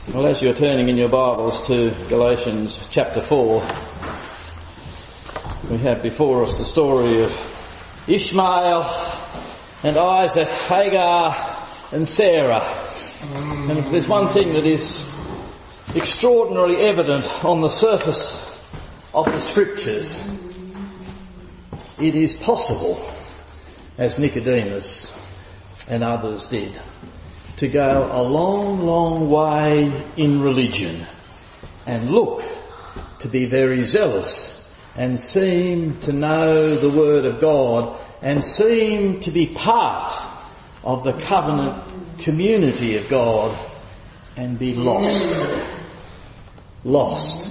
Well, as you're turning in your Bibles to Galatians chapter 4, we have before us the story of Ishmael and Isaac, Hagar and Sarah. And if there's one thing that is extraordinarily evident on the surface of the Scriptures, it is possible, as Nicodemus and others did, to go a long, long way in religion and look to be very zealous and seem to know the Word of God and seem to be part of the covenant community of God and be lost. Lost.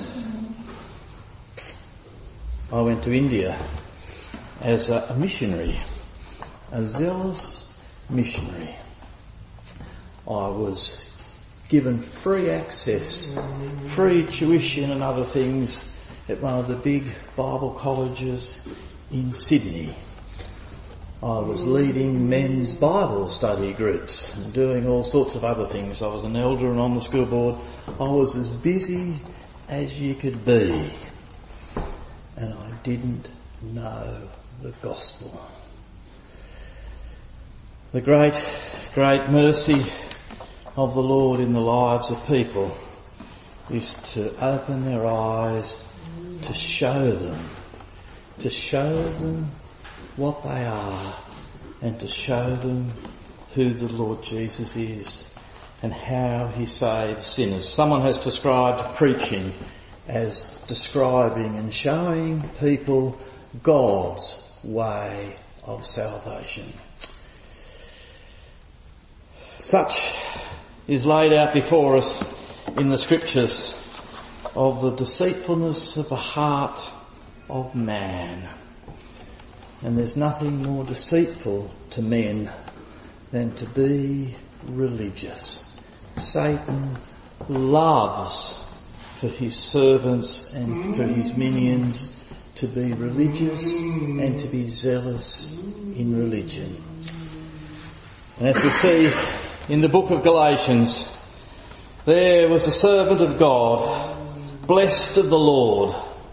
I went to India as a missionary, a zealous missionary. I was given free access, free tuition and other things at one of the big Bible colleges in Sydney. I was leading men's Bible study groups and doing all sorts of other things. I was an elder and on the school board. I was as busy as you could be. And I didn't know the gospel. The great mercy of the Lord in the lives of people is to open their eyes, to show them what they are, and to show them who the Lord Jesus is and how he saves sinners. Someone has described preaching as describing and showing people God's way of salvation. Such is laid out before us in the Scriptures of the deceitfulness of the heart of man. And there's nothing more deceitful to men than to be religious. Satan loves for his servants and for his minions to be religious and to be zealous in religion. And as we see in the book of Galatians, there was a servant of God, blessed of the Lord.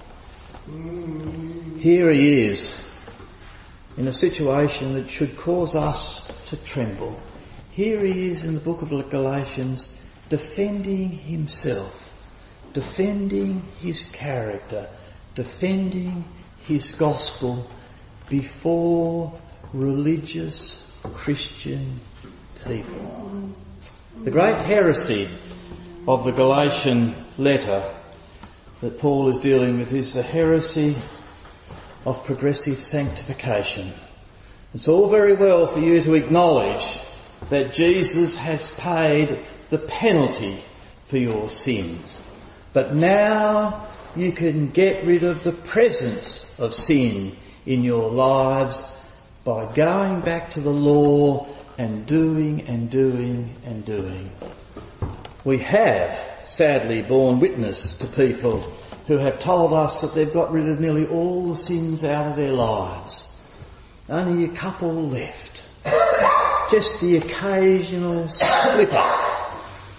Here he is, in a situation that should cause us to tremble. Here he is in the book of Galatians, defending himself, defending his character, defending his gospel before religious Christian people. The great heresy of the Galatian letter that Paul is dealing with is the heresy of progressive sanctification. It's all very well for you to acknowledge that Jesus has paid the penalty for your sins, but now you can get rid of the presence of sin in your lives by going back to the law and doing and doing and doing. We have sadly borne witness to people who have told us that they've got rid of nearly all the sins out of their lives. Only a couple left. Just the occasional slip up.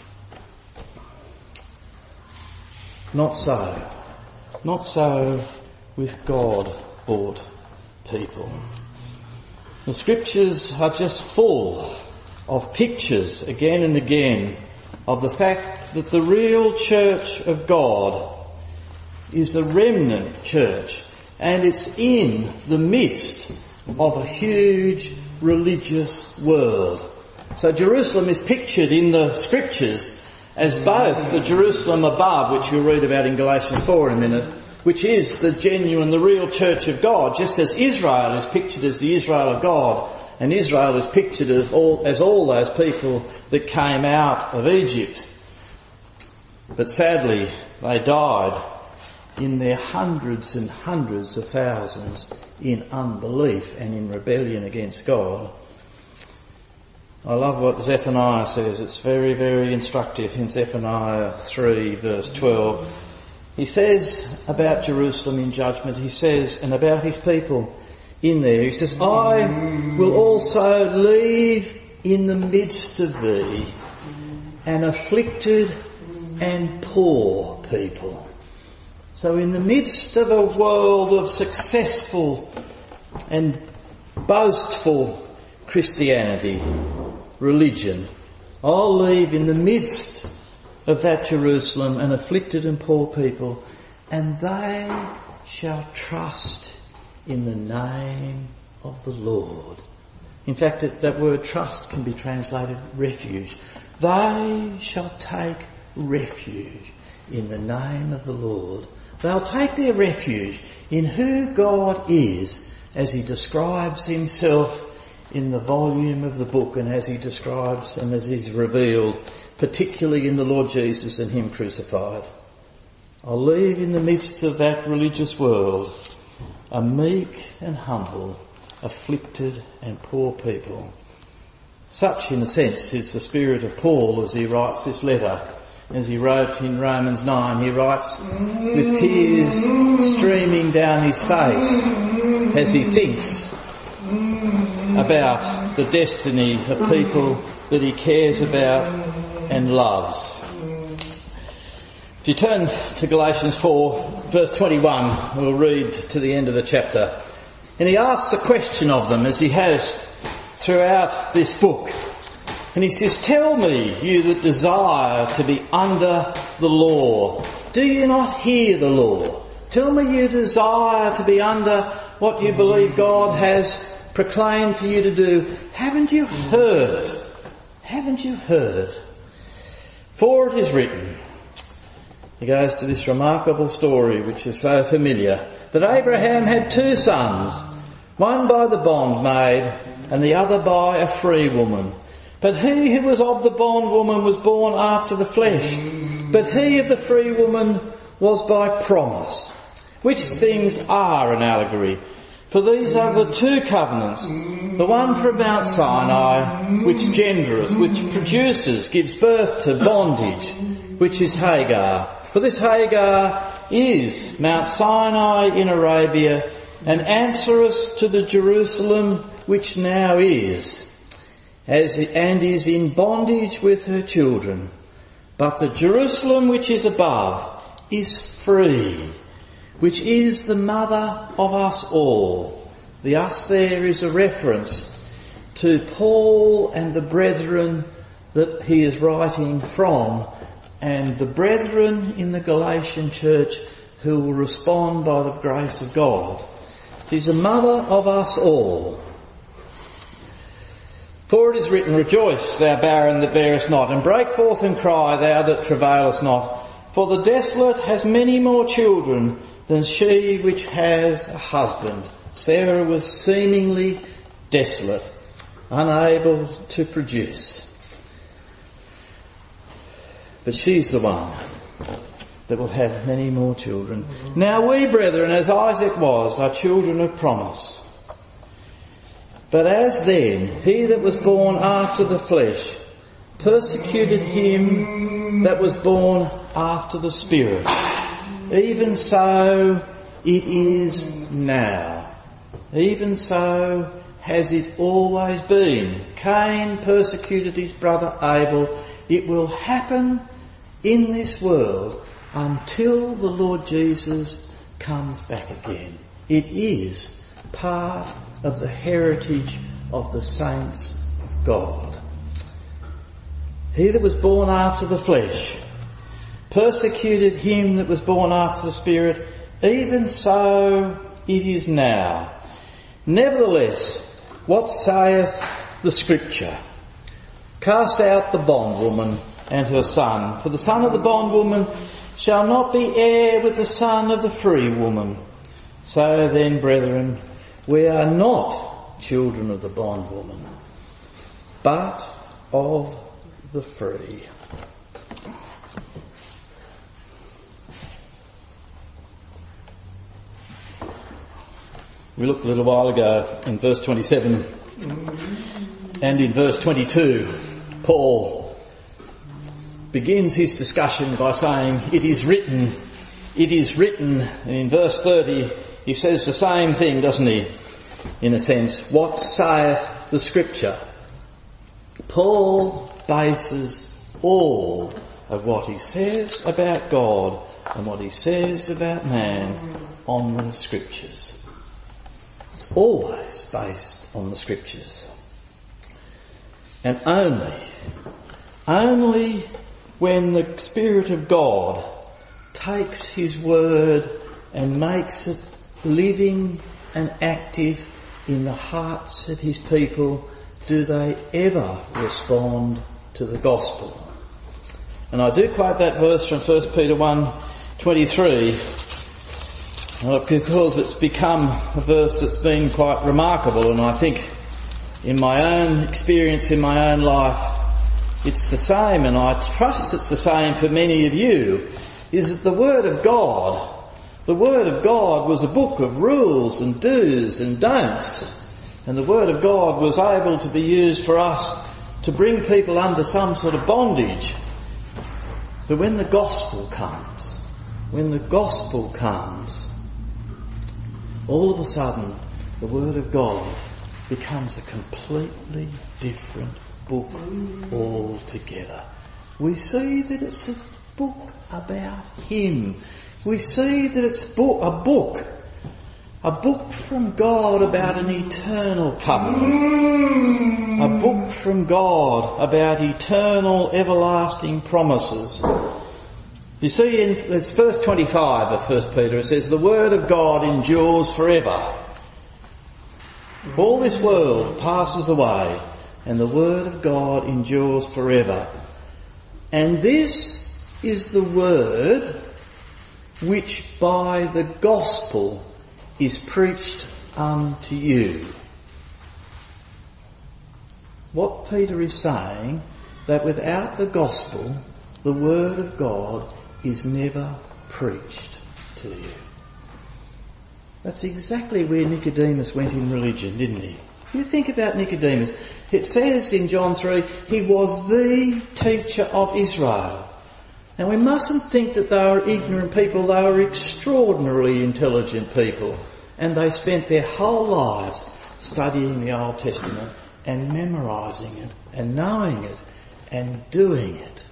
Not so. Not so with God-bought people. The Scriptures are just full of pictures again and again of the fact that the real church of God is a remnant church, and it's in the midst of a huge religious world. So Jerusalem is pictured in the Scriptures as both the Jerusalem above, which you'll read about in Galatians 4 in a minute, which is the genuine, the real church of God, just as Israel is pictured as the Israel of God, and Israel is pictured as all those people that came out of Egypt. But sadly, they died in their hundreds and hundreds of thousands in unbelief and in rebellion against God. I love what Zephaniah says. It's very, very instructive in Zephaniah 3 verse 12. He says about Jerusalem in judgment, he says, and about his people in there, he says, I will also leave in the midst of thee an afflicted and poor people. So in the midst of a world of successful and boastful Christianity, religion, I'll leave in the midst of that Jerusalem an afflicted and poor people, and they shall trust in the name of the Lord. In fact, that word trust can be translated refuge. They shall take refuge in the name of the Lord. They'll take their refuge in who God is as he describes himself in the volume of the book, and as he describes and as he's revealed, particularly in the Lord Jesus and him crucified. I'll leave in the midst of that religious world a meek and humble, afflicted and poor people. Such, in a sense, is the spirit of Paul as he writes this letter. As he wrote in Romans 9, he writes with tears streaming down his face as he thinks about the destiny of people that he cares about and loves. If you turn to Galatians 4, verse 21, we'll read to the end of the chapter. And he asks a question of them, as he has throughout this book. And he says, "Tell me, you that desire to be under the law, do you not hear the law? Tell me, you desire to be under what you believe God has proclaimed for you to do. Haven't you heard it? Haven't you heard it? For it is written," he goes to this remarkable story which is so familiar, "that Abraham had 2 sons, one by the bondmaid and the other by a free woman. But he who was of the bondwoman was born after the flesh, but he of the free woman was by promise. Which things are an allegory? For these are the 2 covenants, the one from Mount Sinai, which genders, which produces, gives birth to bondage, which is Hagar. For this Hagar is Mount Sinai in Arabia, and answereth to the Jerusalem which now is, and is in bondage with her children. But the Jerusalem which is above is free, which is the mother of us all." The us there is a reference to Paul and the brethren that he is writing from, and the brethren in the Galatian church who will respond by the grace of God. She's the mother of us all. "For it is written, Rejoice, thou barren that bearest not, and break forth and cry, thou that travailest not. For the desolate has many more children than she which has a husband." Sarah was seemingly desolate, unable to produce. But she's the one that will have many more children. "Now we, brethren, as Isaac was, are children of promise. But as then he that was born after the flesh persecuted him that was born after the Spirit, even so it is now. Even so has it always been. Cain persecuted his brother Abel. It will happen in this world until the Lord Jesus comes back again. It is part of the heritage of the saints of God. He that was born after the flesh persecuted him that was born after the Spirit, even so it is now. Nevertheless, what saith the Scripture? Cast out the bondwoman and her son, for the son of the bondwoman shall not be heir with the son of the free woman. So then, brethren, we are not children of the bondwoman, but of the free. We looked a little while ago in verse 27 and in verse 22, Paul begins his discussion by saying, it is written, and in verse 30 he says the same thing, doesn't he? In a sense, what saith the Scripture? Paul bases all of what he says about God and what he says about man on the Scriptures. It's always based on the Scriptures. And only when the Spirit of God takes his word and makes it living and active in the hearts of his people do they ever respond to the gospel. And I do quote that verse from 1 Peter 1:23 because it's become a verse that's been quite remarkable, and I think in my own experience, in my own life, it's the same, and I trust it's the same for many of you, is that the Word of God was a book of rules and do's and don'ts, and the Word of God was able to be used for us to bring people under some sort of bondage. But when the gospel comes, all of a sudden the Word of God becomes a completely different book altogether. We see that it's a book about him. We see that it's a book from God about an eternal covenant. A book from God about eternal, everlasting promises. You see in verse 25 of 1 Peter, it says, the word of God endures forever. All this world passes away, and the word of God endures forever. And this is the word which by the gospel is preached unto you. What Peter is saying, that without the gospel, the word of God is never preached to you. That's exactly where Nicodemus went in religion, didn't he? You think about Nicodemus. It says in John 3, he was the teacher of Israel. Now we mustn't think that they were ignorant people. They were extraordinarily intelligent people. And they spent their whole lives studying the Old Testament and memorising it and knowing it and doing it.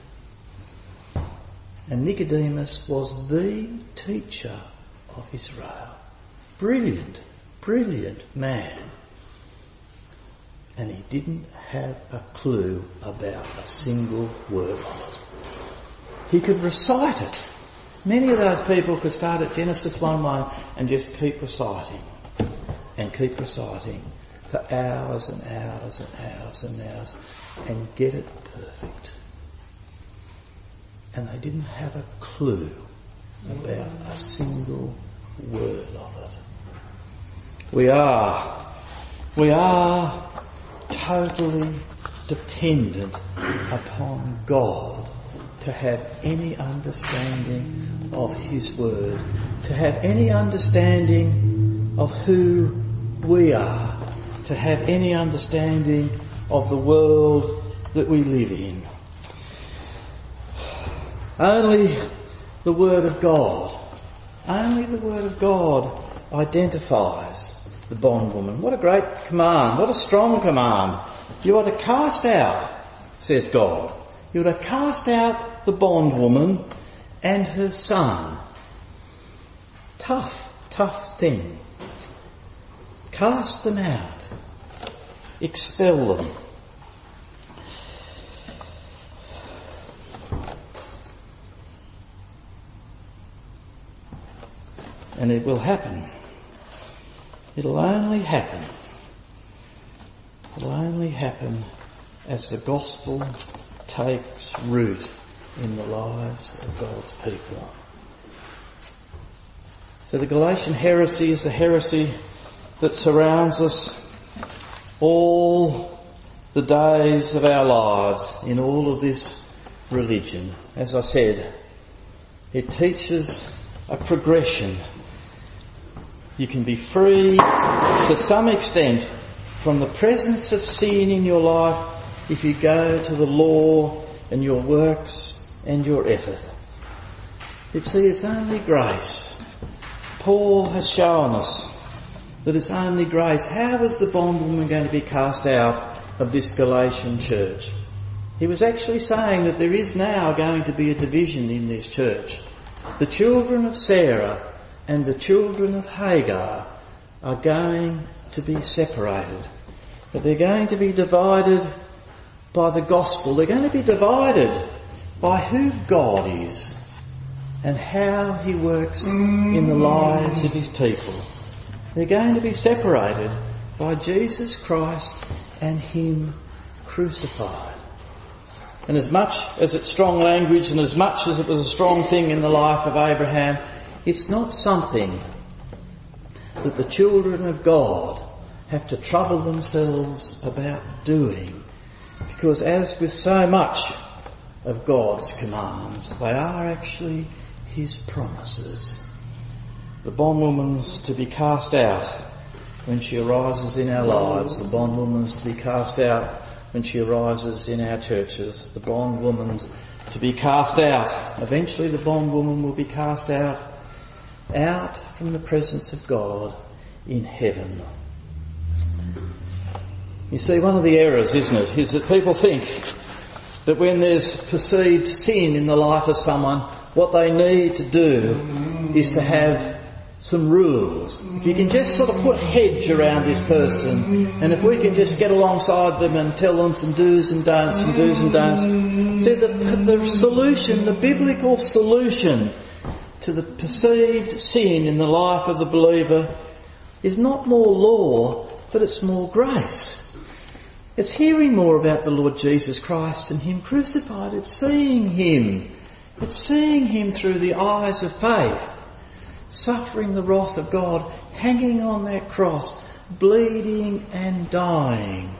And Nicodemus was the teacher of Israel. Brilliant, brilliant man. And he didn't have a clue about a single word of it. He could recite it. Many of those people could start at Genesis 1:1 and just keep reciting for hours and hours and hours and hours and get it perfect. And they didn't have a clue about a single word of it. We are totally dependent upon God to have any understanding of his word, to have any understanding of who we are, to have any understanding of the world that we live in. Only the Word of God identifies the bondwoman. What a great command, what a strong command. You are to cast out, says God, you are to cast out the bondwoman and her son. Tough thing. Cast them out. Expel them. And it will happen. It'll only happen as the gospel takes root in the lives of God's people. So the Galatian heresy is the heresy that surrounds us all the days of our lives in all of this religion. As I said, it teaches a progression. You can be free to some extent from the presence of sin in your life if you go to the law and your works and your effort. It's only grace. Paul has shown us that it's only grace. How was the bondwoman going to be cast out of this Galatian church? He was actually saying that there is now going to be a division in this church. The children of Sarah and the children of Hagar are going to be separated. But they're going to be divided by the gospel. They're going to be divided by who God is and how he works in the lives of his people. They're going to be separated by Jesus Christ and him crucified. And as much as it's strong language and as much as it was a strong thing in the life of Abraham, it's not something that the children of God have to trouble themselves about doing. Because as with so much of God's commands, they are actually his promises. The bondwoman's to be cast out when she arises in our lives. The bondwoman's to be cast out when she arises in our churches. The bondwoman's to be cast out. Eventually the bondwoman will be cast out from the presence of God in heaven. You see, one of the errors, isn't it, is that people think that when there's perceived sin in the life of someone, what they need to do is to have some rules. If you can just sort of put a hedge around this person, and if we can just get alongside them and tell them some do's and don'ts and do's and don'ts. See, the solution, the biblical solution to the perceived sin in the life of the believer is not more law, but it's more grace. It's hearing more about the Lord Jesus Christ and him crucified. It's seeing him. It's seeing him through the eyes of faith, suffering the wrath of God, hanging on that cross, bleeding and dying.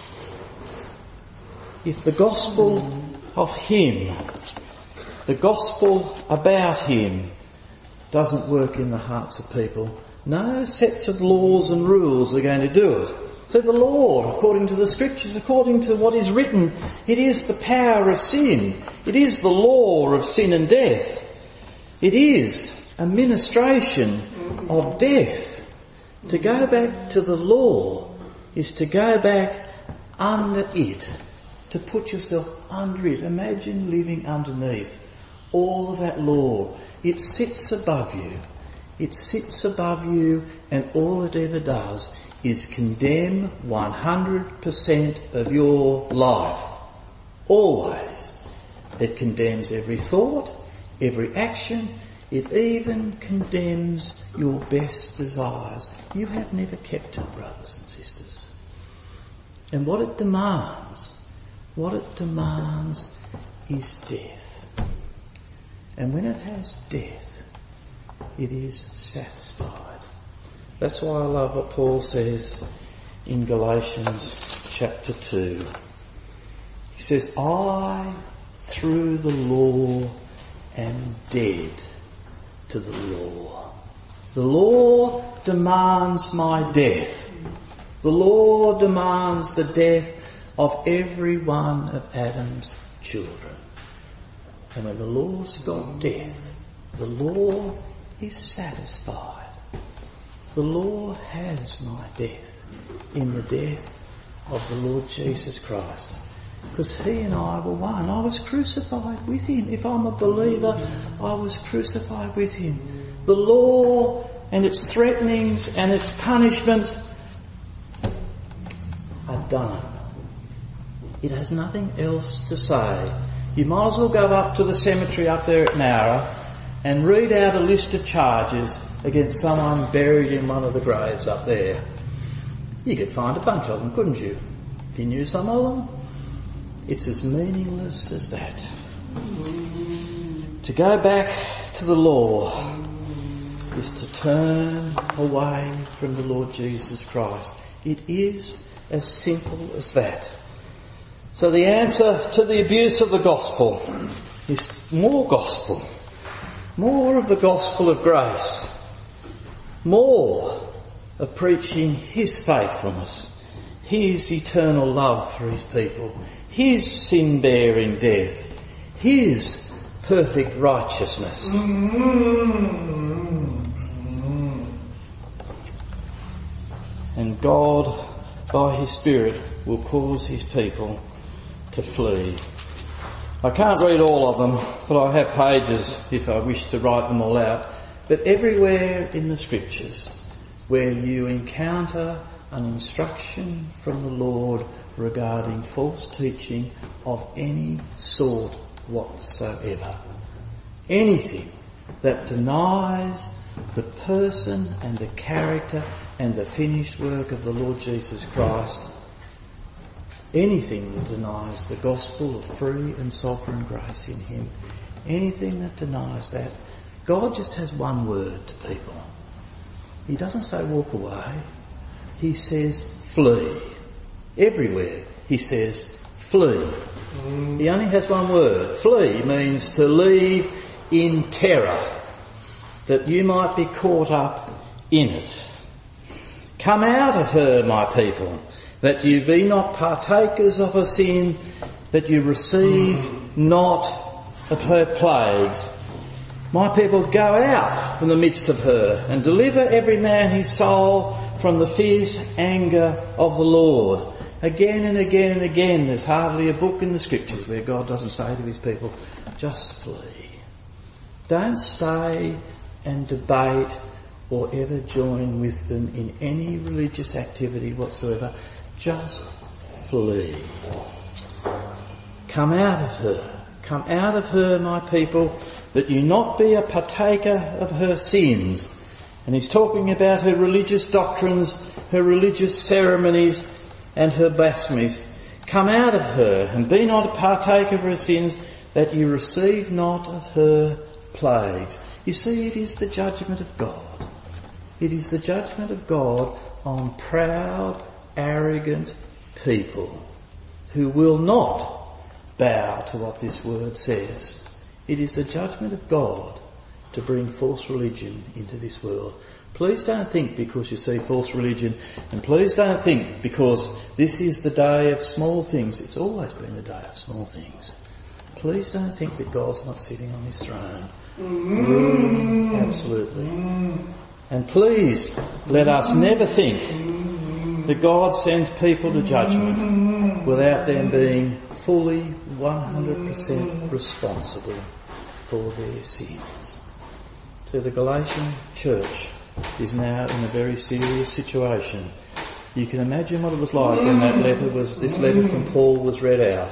If the gospel of him, the gospel about him, doesn't work in the hearts of people, no sets of laws and rules are going to do it. So the law, according to the scriptures, according to what is written, it is the power of sin. It is the law of sin and death. It is a ministration of death. To go back to the law is to go back under it, to put yourself under it. Imagine living underneath all of that law. It sits above you. It sits above you, and all it ever does is condemn 100% of your life. Always. It condemns every thought, every action. It even condemns your best desires. You have never kept it, brothers and sisters. And what it demands is death. And when it has death, it is satisfied. That's why I love what Paul says in Galatians chapter 2. He says, I, through the law, am dead to the law. The law demands my death. The law demands the death of every one of Adam's children. And when the law's got death, the law is satisfied. The law has my death in the death of the Lord Jesus Christ. Because he and I were one. I was crucified with him. If I'm a believer, I was crucified with him. The law and its threatenings and its punishment are done. It has nothing else to say. You might as well go up to the cemetery up there at Nowra and read out a list of charges against someone buried in one of the graves up there. You could find a bunch of them, couldn't you? If you knew some of them. It's as meaningless as that. To go back to the law is to turn away from the Lord Jesus Christ. It is as simple as that. So the answer to the abuse of the gospel is more gospel. More of the gospel of grace. More of preaching his faithfulness, his eternal love for his people, his sin-bearing death, his perfect righteousness. And God, by his Spirit, will cause his people to flee. I can't read all of them, but I have pages if I wish to write them all out. But everywhere in the Scriptures where you encounter an instruction from the Lord regarding false teaching of any sort whatsoever, anything that denies the person and the character and the finished work of the Lord Jesus Christ, anything that denies the gospel of free and sovereign grace in Him, anything that denies that, God just has one word to people. He doesn't say walk away. He says flee. Everywhere He says flee. He only has one word. Flee means to leave in terror, that you might be caught up in it. Come out of her, my people, that you be not partakers of her sin, that you receive not of her plagues. My people, go out from the midst of her and deliver every man his soul from the fierce anger of the Lord. Again and again and again, there's hardly a book in the Scriptures where God doesn't say to His people, just flee. Don't stay and debate or ever join with them in any religious activity whatsoever. Just flee. Come out of her. Come out of her, my people, that you not be a partaker of her sins. And He's talking about her religious doctrines, her religious ceremonies and her blasphemies. Come out of her and be not a partaker of her sins, that you receive not of her plagues. You see, it is the judgment of God. It is the judgment of God on proud, arrogant people who will not bow to what this word says. It is the judgment of God to bring false religion into this world. Please don't think because you see false religion, and please don't think because this is the day of small things. It's always been the day of small things. Please don't think that God's not sitting on His throne. Absolutely. And please let us never think that God sends people to judgment without them being fully 100% responsible for their sins. So the Galatian church is now in a very serious situation. You can imagine what it was like when this letter from Paul was read out.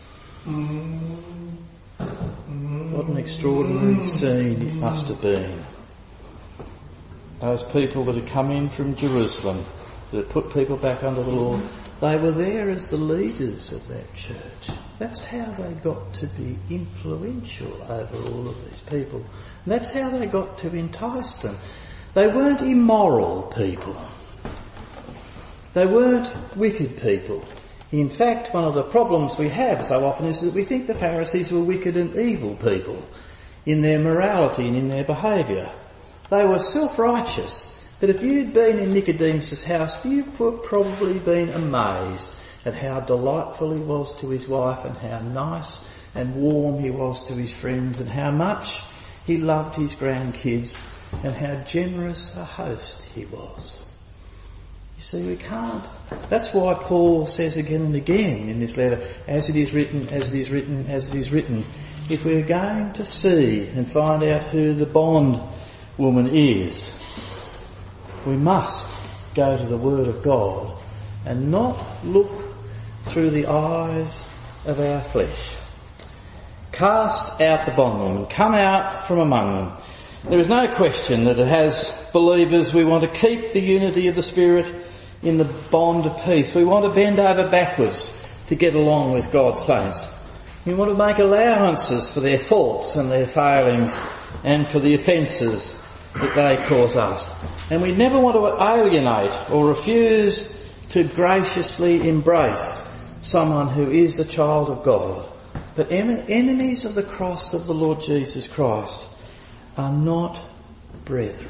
What an extraordinary scene it must have been. Those people that had come in from Jerusalem, that had put people back under the law, they were there as the leaders of that church. That's how they got to be influential over all of these people. And that's how they got to entice them. They weren't immoral people. They weren't wicked people. In fact, one of the problems we have so often is that we think the Pharisees were wicked and evil people in their morality and in their behaviour. They were self-righteous, but if you'd been in Nicodemus' house, you'd probably been amazed at how delightful he was to his wife and how nice and warm he was to his friends and how much he loved his grandkids and how generous a host he was. You see, we can't. That's why Paul says again and again in this letter, as it is written, as it is written, as it is written. If we're going to see and find out who the bond woman is, we must go to the Word of God and not look through the eyes of our flesh. Cast out the bondwoman. Come out from among them. There is no question that as believers we want to keep the unity of the Spirit in the bond of peace. We want to bend over backwards to get along with God's saints. We want to make allowances for their faults and their failings and for the offences that they cause us. And we never want to alienate or refuse to graciously embrace someone who is a child of God. But enemies of the cross of the Lord Jesus Christ are not brethren.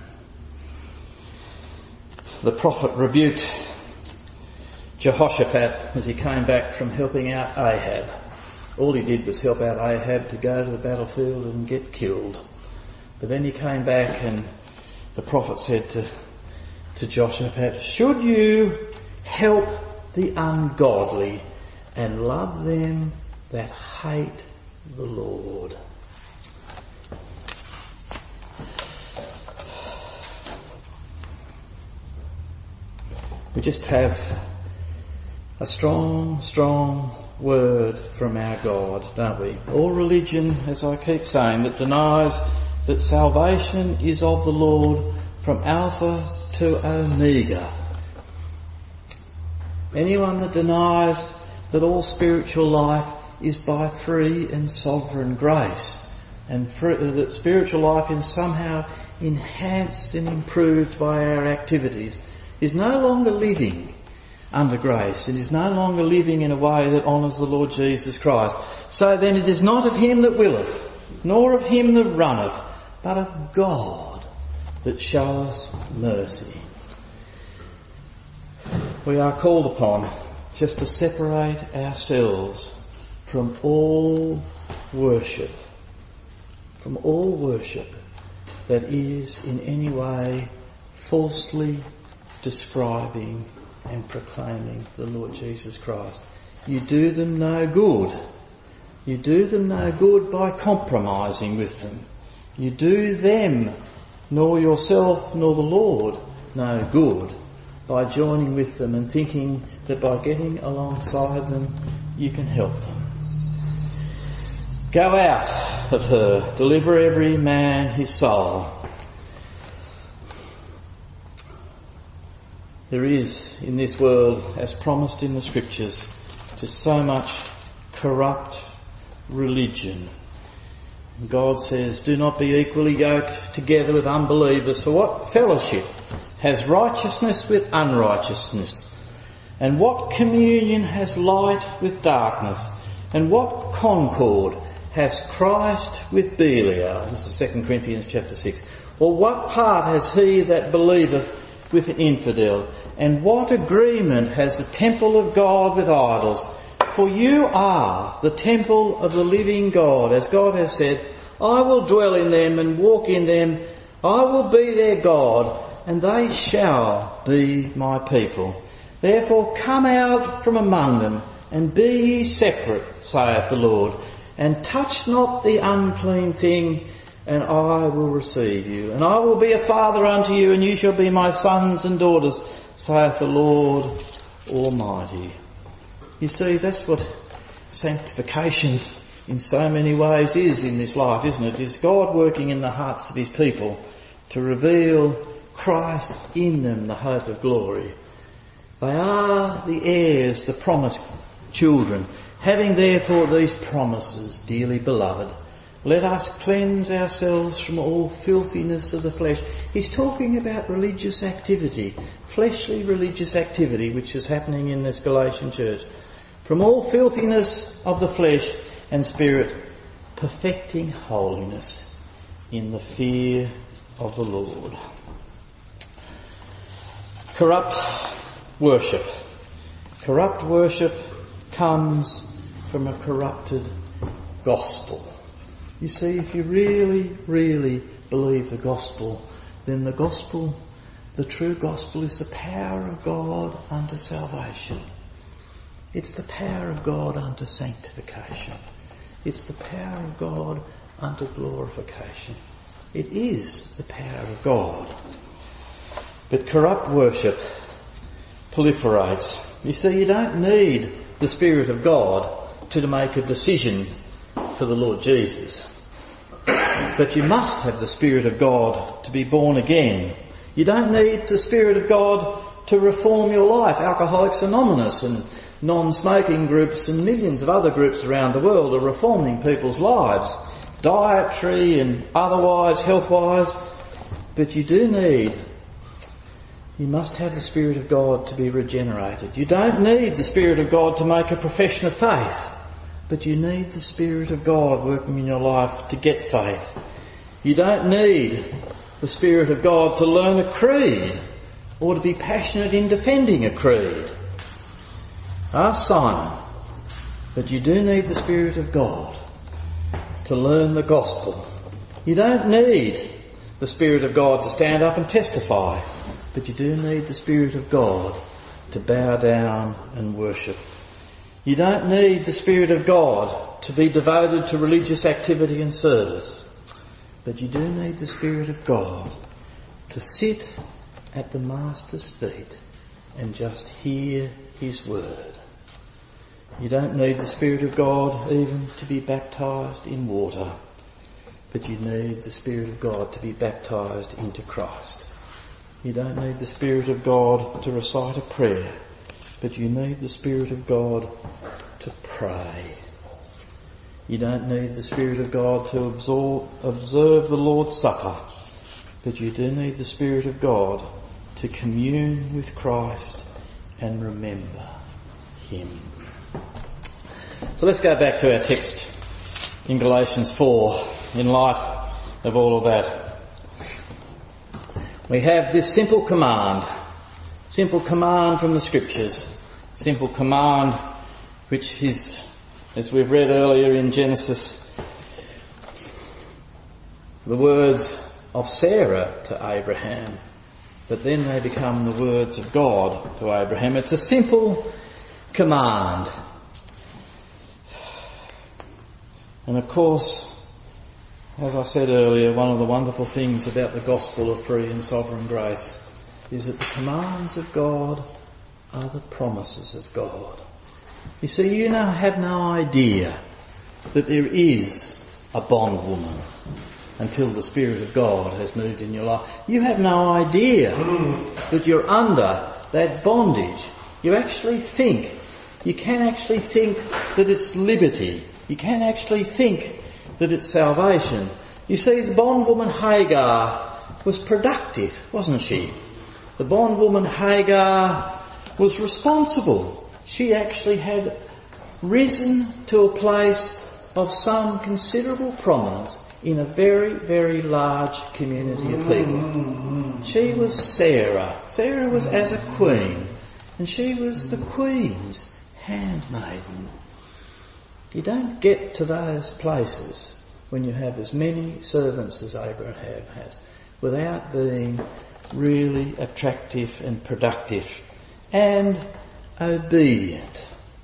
The prophet rebuked Jehoshaphat as he came back from helping out Ahab. All he did was help out Ahab to go to the battlefield and get killed. But then he came back and the prophet said to Jehoshaphat, should you help the ungodly and love them that hate the Lord. We just have a strong, strong word from our God, don't we? All religion, as I keep saying, that denies that salvation is of the Lord from Alpha to Omega. Anyone that denies that all spiritual life is by free and sovereign grace, and that spiritual life is somehow enhanced and improved by our activities, is no longer living under grace and is no longer living in a way that honours the Lord Jesus Christ. So then it is not of him that willeth, nor of him that runneth, but of God that showeth mercy. We are called upon just to separate ourselves from all worship that is in any way falsely describing and proclaiming the Lord Jesus Christ. You do them no good. You do them no good by compromising with them. You do them, nor yourself nor the Lord, no good by joining with them and thinking that by getting alongside them you can help them. Go out of her, deliver every man his soul. There is in this world, as promised in the scriptures, just so much corrupt religion. And God says, do not be equally yoked together with unbelievers, for what fellowship has righteousness with unrighteousness? And what communion has light with darkness? And what concord has Christ with Belial? This is 2 Corinthians chapter 6. Or what part has he that believeth with an infidel? And what agreement has the temple of God with idols? For you are the temple of the living God. As God has said, I will dwell in them and walk in them. I will be their God, and they shall be my people. Therefore come out from among them, and be ye separate, saith the Lord, and touch not the unclean thing, and I will receive you. And I will be a father unto you, and you shall be my sons and daughters, saith the Lord Almighty. You see, that's what sanctification in so many ways is in this life, isn't it? It's God working in the hearts of his people to reveal Christ in them, the hope of glory. They are the heirs, the promised children. Having therefore these promises, dearly beloved, let us cleanse ourselves from all filthiness of the flesh. He's talking about religious activity, fleshly religious activity, which is happening in this Galatian church. From all filthiness of the flesh and spirit, perfecting holiness in the fear of the Lord. Corrupt worship. Corrupt worship comes from a corrupted gospel. You see, if you really, really believe the gospel, then the gospel, the true gospel, is the power of God unto salvation. It's the power of God unto sanctification. It's the power of God unto glorification. It is the power of God. But corrupt worship proliferates. You see, you don't need the Spirit of God to make a decision for the Lord Jesus. But you must have the Spirit of God to be born again. You don't need the Spirit of God to reform your life. Alcoholics Anonymous and non-smoking groups and millions of other groups around the world are reforming people's lives, dietary and otherwise, health-wise. But you must have the Spirit of God to be regenerated. You don't need the Spirit of God to make a profession of faith, but you need the Spirit of God working in your life to get faith. You don't need the Spirit of God to learn a creed or to be passionate in defending a creed. Ask Simon. But you do need the Spirit of God to learn the gospel. You don't need the Spirit of God to stand up and testify, but you do need the Spirit of God to bow down and worship. You don't need the Spirit of God to be devoted to religious activity and service. But you do need the Spirit of God to sit at the Master's feet and just hear His word. You don't need the Spirit of God even to be baptised in water, but you need the Spirit of God to be baptised into Christ. You don't need the Spirit of God to recite a prayer, but you need the Spirit of God to pray. You don't need the Spirit of God to observe the Lord's Supper, but you do need the Spirit of God to commune with Christ and remember Him. So let's go back to our text in Galatians 4 in light of all of that. We have this simple command from the Scriptures, simple command which is, as we've read earlier in Genesis, the words of Sarah to Abraham, but then they become the words of God to Abraham. It's a simple command. And of course, as I said earlier, one of the wonderful things about the gospel of free and sovereign grace is that the commands of God are the promises of God. You see, you have no idea that there is a bondwoman until the Spirit of God has moved in your life. You have no idea that you're under that bondage. You can actually think that it's liberty. You can actually think that it's salvation. You see, the bondwoman Hagar was productive, wasn't she? The bondwoman Hagar was responsible. She actually had risen to a place of some considerable prominence in a very, very large community of people. She was Sarah. Sarah was as a queen, and she was the queen's handmaiden. You don't get to those places when you have as many servants as Abraham has without being really attractive and productive and obedient.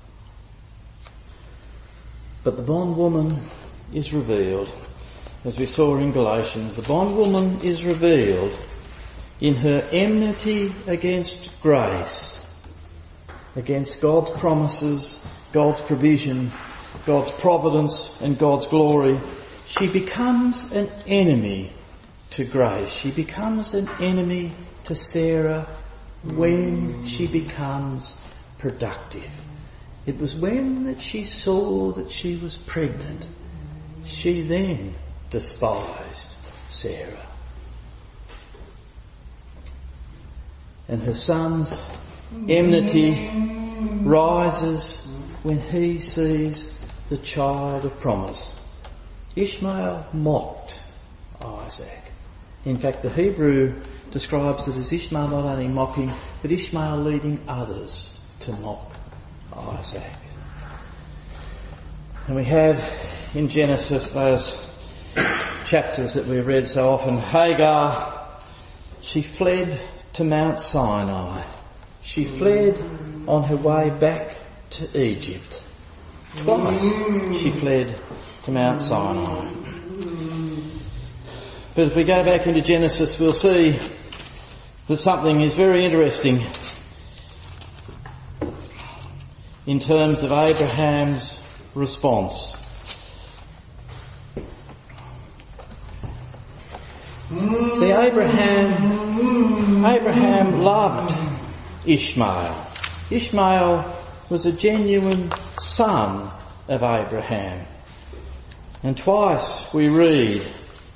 But the bondwoman is revealed, as we saw in Galatians, the bondwoman is revealed in her enmity against grace, against God's promises, God's provision, God's providence and God's glory. She becomes an enemy to grace. She becomes an enemy to Sarah when she becomes productive. It was when that she saw that she was pregnant. She then despised Sarah. And her son's enmity rises when he sees the child of promise. Ishmael mocked Isaac. In fact, the Hebrew describes it as Ishmael not only mocking, but Ishmael leading others to mock Isaac. And we have in Genesis those chapters that we've read so often. Hagar, she fled to Mount Sinai. She fled on her way back to Egypt. Twice she fled to Mount Sinai. But if we go back into Genesis, we'll see that something is very interesting in terms of Abraham's response. See, Abraham loved Ishmael. Ishmael was a genuine son of Abraham. And twice we read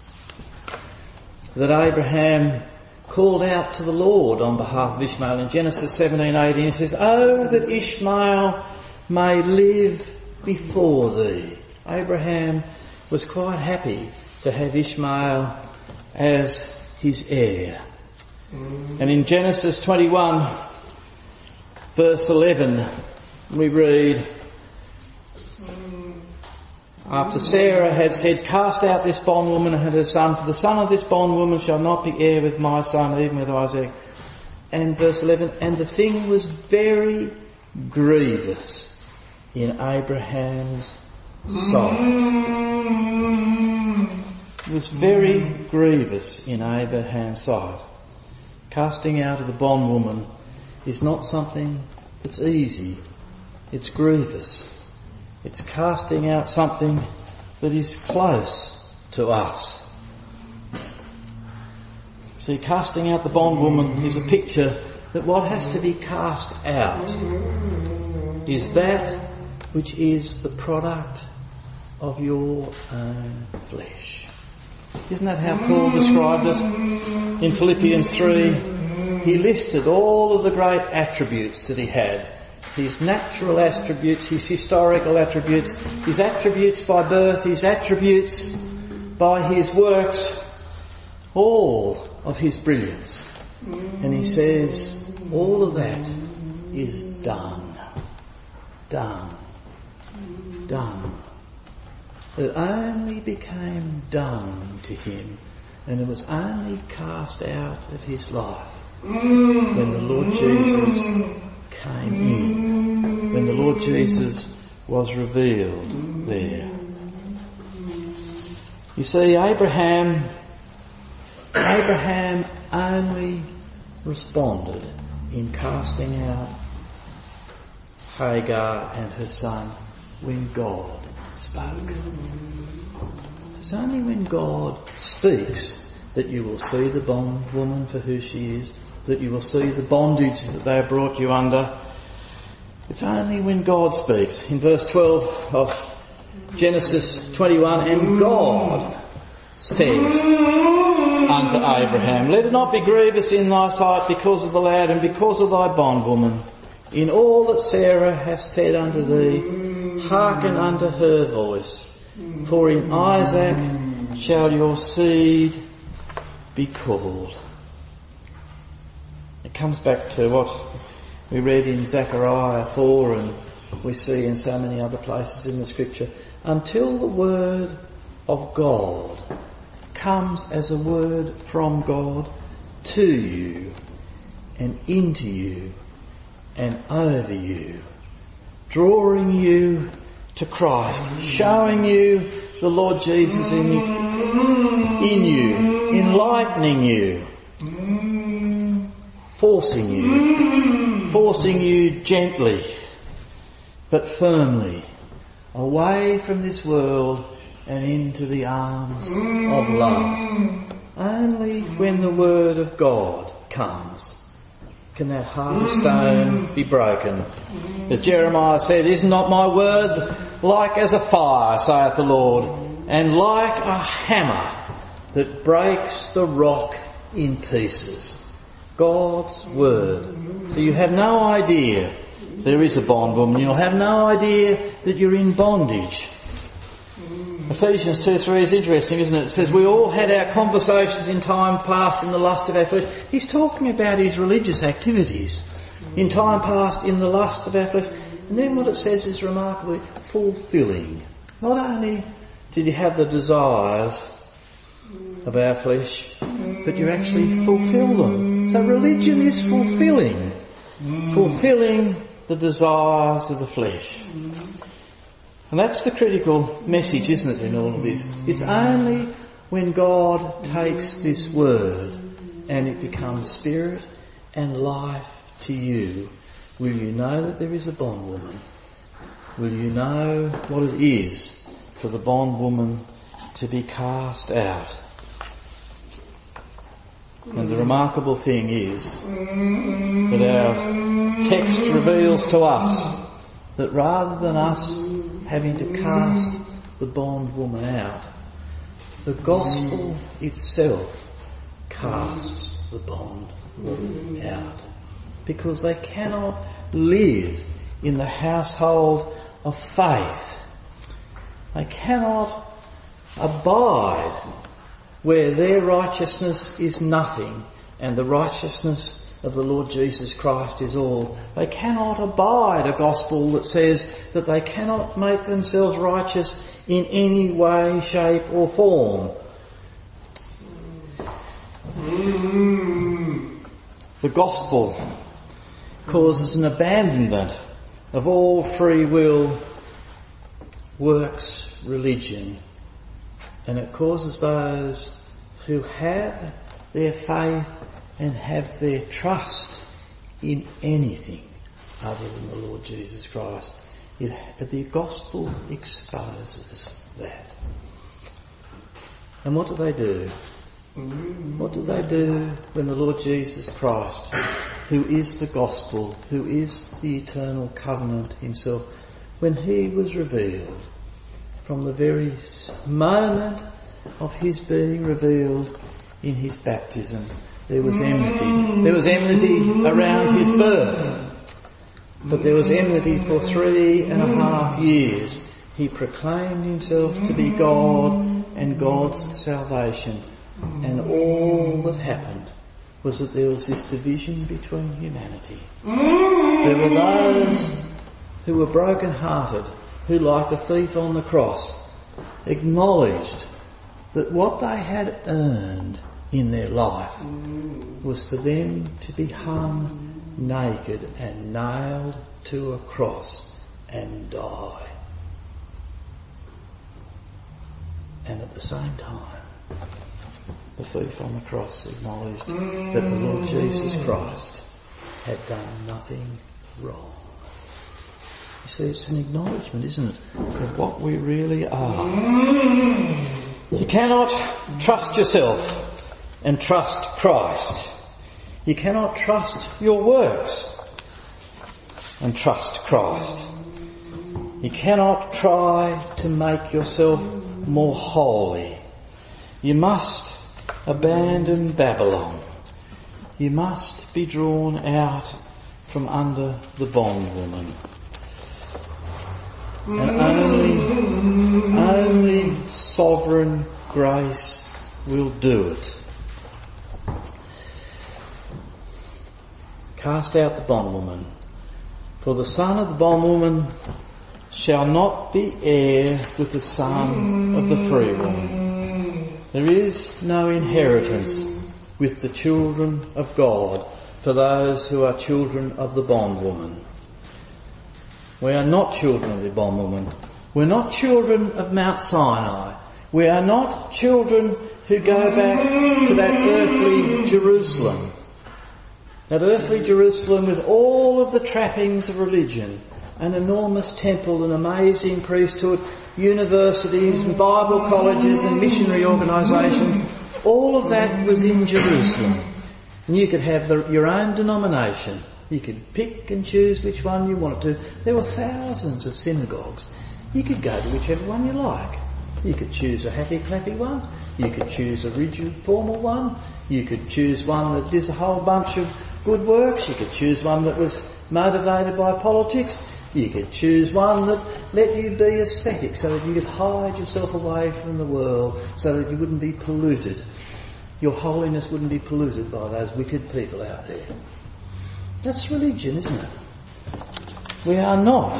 that Abraham called out to the Lord on behalf of Ishmael. In Genesis 17:18 it says, "Oh, that Ishmael may live before thee." Abraham was quite happy to have Ishmael as his heir. And in Genesis 21 verse 11 we read, after Sarah had said, "Cast out this bondwoman and her son, for the son of this bondwoman shall not be heir with my son, even with Isaac." And verse 11, "And the thing was very grievous in Abraham's sight. It was very grievous in Abraham's sight. Casting out of the bondwoman is not something that's easy. It's grievous. It's casting out something that is close to us. See, casting out the bondwoman is a picture that what has to be cast out is that which is the product of your own flesh. Isn't that how Paul described it? In Philippians 3, he listed all of the great attributes that he had. His natural attributes, his historical attributes, his attributes by birth, his attributes by his works, all of his brilliance. And he says, all of that is done. Done. Done. It only became done to him, and it was only cast out of his life when the Lord Jesus came in, when the Lord Jesus was revealed there. You see, Abraham only responded in casting out Hagar and her son when God spoke. It's only when God speaks that you will see the bondwoman for who she is, that you will see the bondage that they have brought you under. It's only when God speaks. In verse 12 of Genesis 21, and God said unto Abraham, let it not be grievous in thy sight because of the lad and because of thy bondwoman. In all that Sarah hath said unto thee, hearken unto her voice. For in Isaac shall your seed be called. It comes back to what we read in Zechariah 4 and we see in so many other places in the scripture. Until the word of God comes as a word from God to you and into you and over you, drawing you to Christ, showing you the Lord Jesus in you, enlightening you, forcing you gently but firmly away from this world and into the arms of love. Only when the word of God comes can that heart of stone be broken. As Jeremiah said, is not my word like as a fire, saith the Lord, and like a hammer that breaks the rock in pieces? God's word. So you have no idea there is a bondwoman. You'll have no idea that you're in bondage. Ephesians 2:3 is interesting, isn't it? It says we all had our conversations in time past in the lust of our flesh. He's talking about his religious activities. In time past in the lust of our flesh. And then what it says is remarkably fulfilling. Not only did you have the desires of our flesh, but you actually fulfill them. So religion is fulfilling the desires of the flesh. And that's the critical message, isn't it, in all of this? It's only when God takes this word and it becomes spirit and life to you, will you know that there is a bondwoman. Will you know what it is for the bondwoman to be cast out. And the remarkable thing is that our text reveals to us that rather than us having to cast the bondwoman out, the gospel itself casts the bondwoman out. Because they cannot live in the household of faith. They cannot abide where their righteousness is nothing and the righteousness of the Lord Jesus Christ is all. They cannot abide a gospel that says that they cannot make themselves righteous in any way, shape or form. The gospel causes an abandonment of all free will works religion, and it causes those who have their faith and have their trust in anything other than the Lord Jesus Christ. The gospel exposes that. And what do they do? What do they do when the Lord Jesus Christ, who is the gospel, who is the eternal covenant himself, when he was revealed, from the very moment of his being revealed in his baptism, there was enmity. There was enmity around his birth, but there was enmity for 3.5 years. He proclaimed himself to be God and God's salvation. And all that happened was that there was this division between humanity. There were those who were broken-hearted, who, like the thief on the cross, acknowledged that what they had earned in their life was for them to be hung naked and nailed to a cross and die. And at the same time, the thief on the cross acknowledged that the Lord Jesus Christ had done nothing wrong. You see, it's an acknowledgement, isn't it, of what we really are. You cannot trust yourself and trust Christ. You cannot trust your works and trust Christ. You cannot try to make yourself more holy. You must abandon Babylon. You must be drawn out from under the bondwoman. And only sovereign grace will do it. Cast out the bondwoman, for the son of the bondwoman shall not be heir with the son of the free woman. There is no inheritance with the children of God for those who are children of the bondwoman. We are not children of the bondwoman. We're not children of Mount Sinai. We are not children who go back to that earthly Jerusalem. That earthly Jerusalem with all of the trappings of religion, an enormous temple, an amazing priesthood, universities and Bible colleges and missionary organisations. All of that was in Jerusalem. And you could have your own denomination. You could pick and choose which one you wanted to. There were thousands of synagogues. You could go to whichever one you like. You could choose a happy-clappy one. You could choose a rigid, formal one. You could choose one that did a whole bunch of good works. You could choose one that was motivated by politics. You could choose one that let you be ascetic so that you could hide yourself away from the world so that you wouldn't be polluted. Your holiness wouldn't be polluted by those wicked people out there. That's religion, isn't it? We are not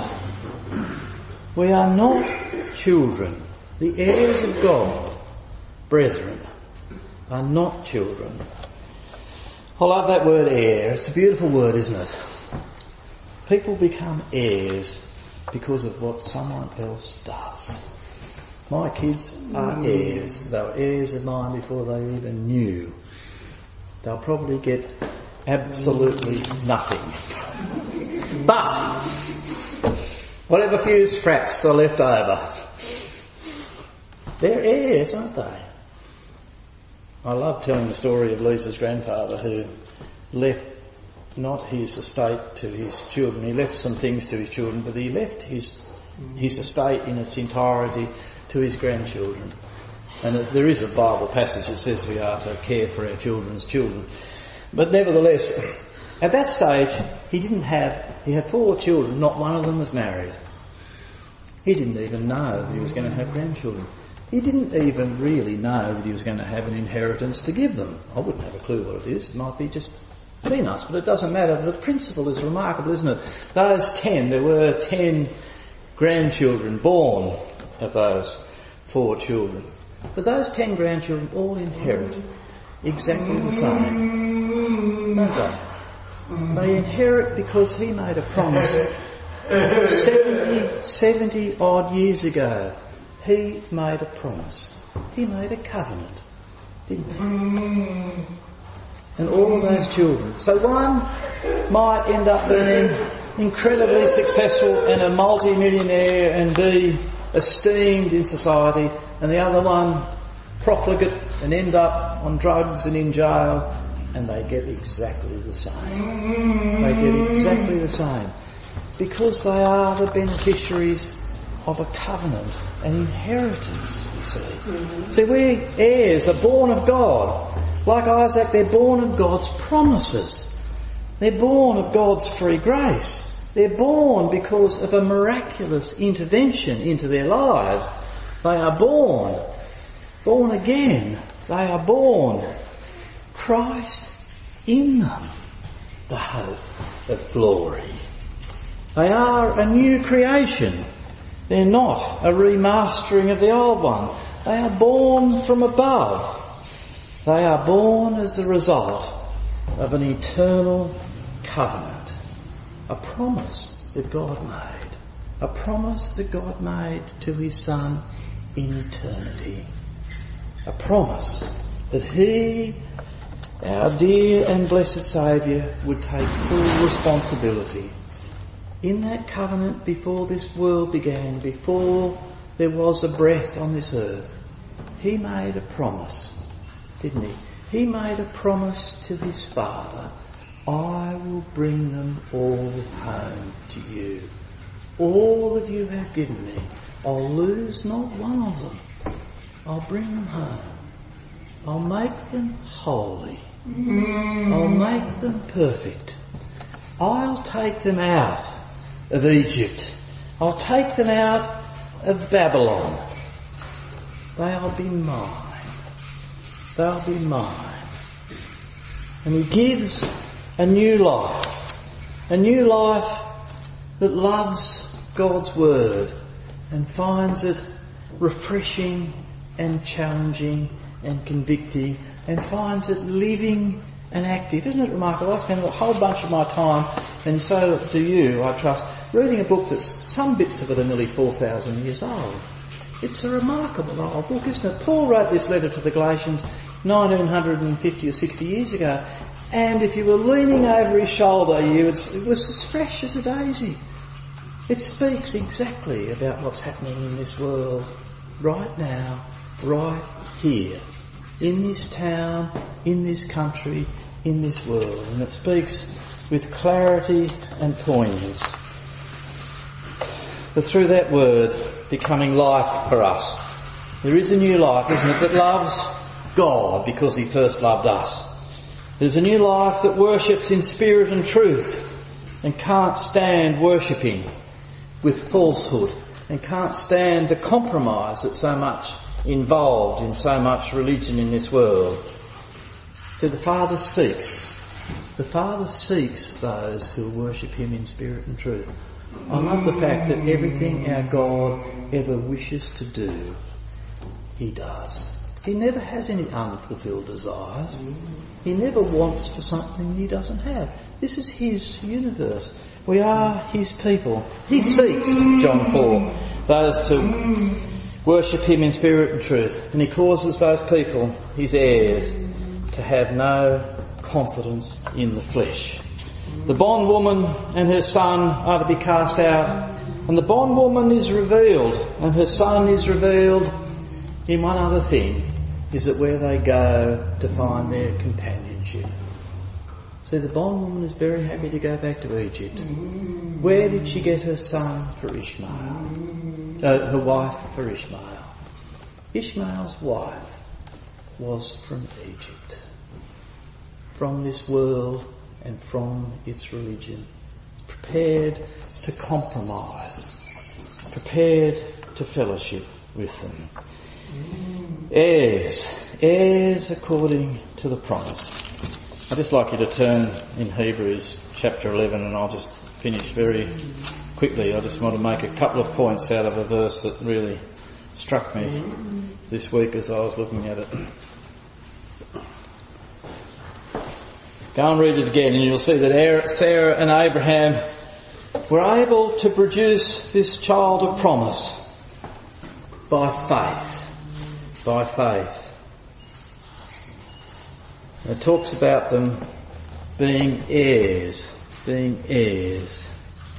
children. The heirs of God, brethren, are not children. I love that word heir. It's a beautiful word, isn't it? People become heirs because of what someone else does. My kids are heirs. They were heirs of mine before they even knew. They'll probably get absolutely nothing. But whatever few scraps are left over, they're heirs, aren't they? I love telling the story of Lisa's grandfather who left not his estate to his children. He left some things to his children, but he left his estate in its entirety to his grandchildren. And there is a Bible passage that says we are to care for our children's children. But nevertheless, at that stage, he had 4 children, not one of them was married. He didn't even know that he was going to have grandchildren. He didn't even really know that he was going to have an inheritance to give them. I wouldn't have a clue what it is. It might be just peanuts, but it doesn't matter. The principle is remarkable, isn't it? There were 10 grandchildren born of those 4 children. But those 10 grandchildren all inherit exactly the same, don't they? They inherit because he made a promise 70 odd years ago, he made a promise. He made a covenant, didn't he? And all of those children. So one might end up being incredibly successful and a multi-millionaire and be esteemed in society, and the other one profligate and end up on drugs and in jail, and they get exactly the same. They get exactly the same. Because they are the beneficiaries of a covenant, an inheritance, you see. See, we heirs are born of God. Like Isaac, they're born of God's promises. They're born of God's free grace. They're born because of a miraculous intervention into their lives. They are born again. They are born. Christ in them, the hope of glory. They are a new creation. They're not a remastering of the old one. They are born from above. They are born as the result of an eternal covenant. A promise that God made. A promise that God made to his Son in eternity. A promise that he, our dear and blessed Saviour, would take full responsibility. In that covenant, before this world began, before there was a breath on this earth, he made a promise, didn't he? He made a promise to his Father, I will bring them all home to you. All that you have given me, I'll lose not one of them. I'll bring them home. I'll make them holy. I'll make them perfect. I'll take them out of Egypt. I'll take them out of Babylon. They'll be mine. They'll be mine. And he gives a new life that loves God's word and finds it refreshing and challenging and convicting and finds it living and active. Isn't it remarkable? I spend a whole bunch of my time, and so do you, I trust, reading a book that's, some bits of it are nearly 4,000 years old. It's a remarkable old book, isn't it? Paul wrote this letter to the Galatians 1950 or 60 years ago, and if you were leaning over his shoulder, it was as fresh as a daisy. It speaks exactly about what's happening in this world right now, right here, in this town, in this country, in this world. And it speaks with clarity and poignance. But through that word becoming life for us, there is a new life, isn't it, that loves God because he first loved us. There's a new life that worships in spirit and truth and can't stand worshipping with falsehood and can't stand the compromise that's so much involved in so much religion in this world. So the Father seeks those who worship him in spirit and truth. I love the fact that everything our God ever wishes to do, he does. He never has any unfulfilled desires. He never wants for something he doesn't have. This is his universe. We are his people. He seeks, John 4, those to worship him in spirit and truth. And he causes those people, his heirs, to have no confidence in the flesh. The bondwoman and her son are to be cast out, and the bondwoman is revealed and her son is revealed in one other thing, is that where they go to find their companionship. See, the bondwoman is very happy to go back to Egypt. Where did she get her son for Ishmael? Her wife for Ishmael. Ishmael's wife was from Egypt, from this world and from its religion, prepared to compromise, prepared to fellowship with them. Heirs according to the promise. I'd just like you to turn in Hebrews chapter 11, and I'll just finish very quickly. I just want to make a couple of points out of a verse that really struck me this week as I was looking at it. Go and read it again and you'll see that Sarah and Abraham were able to produce this child of promise by faith. By faith. It talks about them being heirs. Being heirs.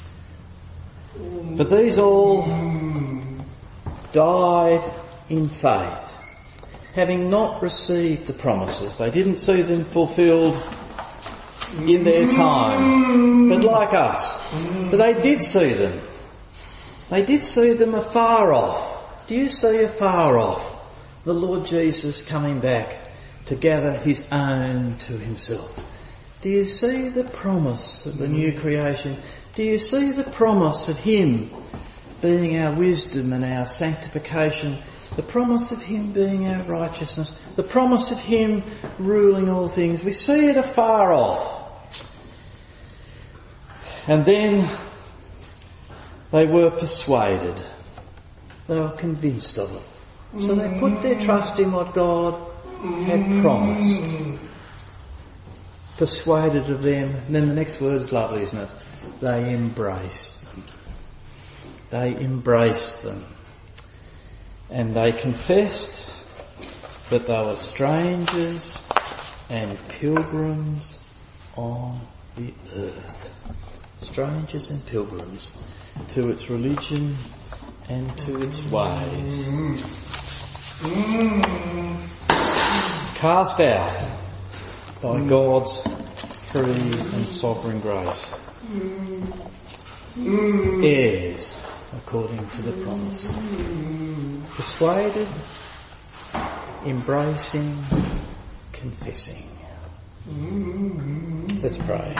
But these all died in faith, having not received the promises. They didn't see them fulfilled in their time, but like us. But they did see them. They did see them afar off. Do you see afar off the Lord Jesus coming back to gather his own to himself? Do you see the promise of the new creation? Do you see the promise of him being our wisdom and our sanctification? The promise of him being our righteousness? The promise of him ruling all things? We see it afar off. And then they were persuaded. They were convinced of it. So they put their trust in what God had promised. Persuaded of them. And then the next word is lovely, isn't it? They embraced them. They embraced them. And they confessed that they were strangers and pilgrims on the earth. Strangers and pilgrims to its religion and to its ways. Cast out by God's free and sovereign grace. Heirs according to the promise. Persuaded, embracing, confessing. Let's pray.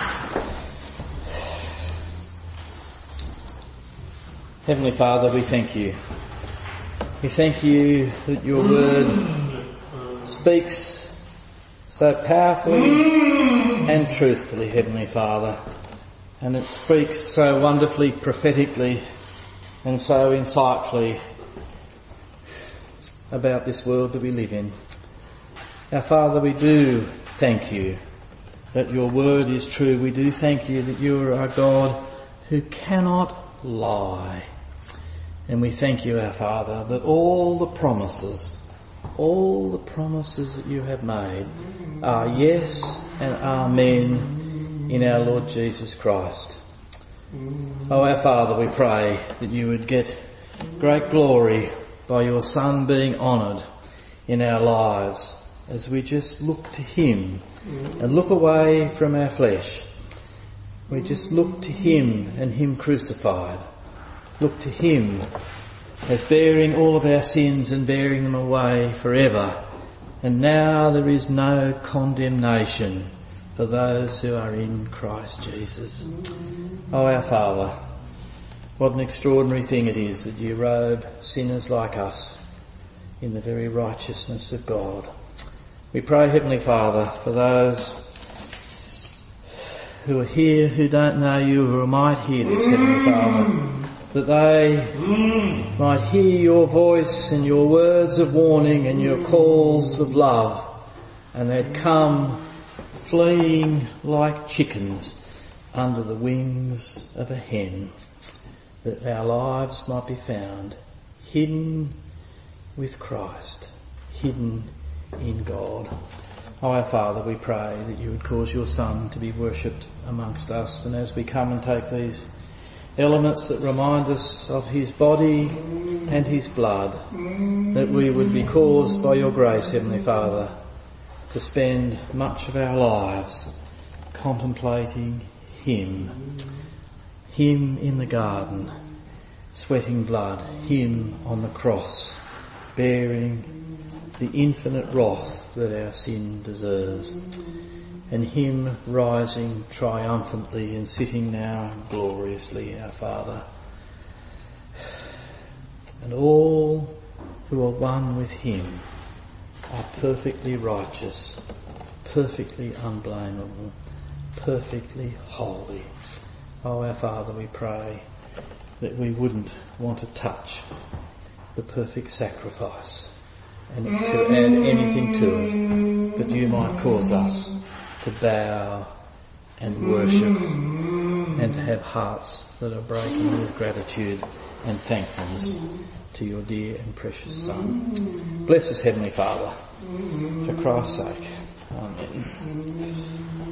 Heavenly Father, we thank you. We thank you that your word speaks so powerfully and truthfully, Heavenly Father. And it speaks so wonderfully, prophetically and so insightfully about this world that we live in. Now, Father, we do thank you that your word is true. We do thank you that you are our God who cannot lie. And we thank you, our Father, that all the promises that you have made are yes and amen in our Lord Jesus Christ. Oh, our Father, we pray that you would get great glory by your Son being honoured in our lives as we just look to him and look away from our flesh. We just look to him and him crucified. Look to him as bearing all of our sins and bearing them away forever. And now there is no condemnation for those who are in Christ Jesus. Oh, our Father, what an extraordinary thing it is that you robe sinners like us in the very righteousness of God. We pray, Heavenly Father, for those who are here who don't know you, who might hear this, Heavenly Father, that they might hear your voice and your words of warning and your calls of love, and they'd come fleeing like chickens under the wings of a hen, that our lives might be found hidden with Christ, hidden in God. Oh, our Father, we pray that you would cause your Son to be worshipped amongst us, and as we come and take these elements that remind us of his body and his blood, that we would be caused by your grace, Heavenly Father, to spend much of our lives contemplating him in the garden, sweating blood, him on the cross, bearing the infinite wrath that our sin deserves, and him rising triumphantly and sitting now gloriously, our Father. And all who are one with him are perfectly righteous, perfectly unblameable, perfectly holy. Oh, our Father, we pray that we wouldn't want to touch the perfect sacrifice and to add anything to it, but you might cause us to bow and worship and to have hearts that are broken with gratitude and thankfulness to your dear and precious Son. Bless us, Heavenly Father, for Christ's sake. Amen.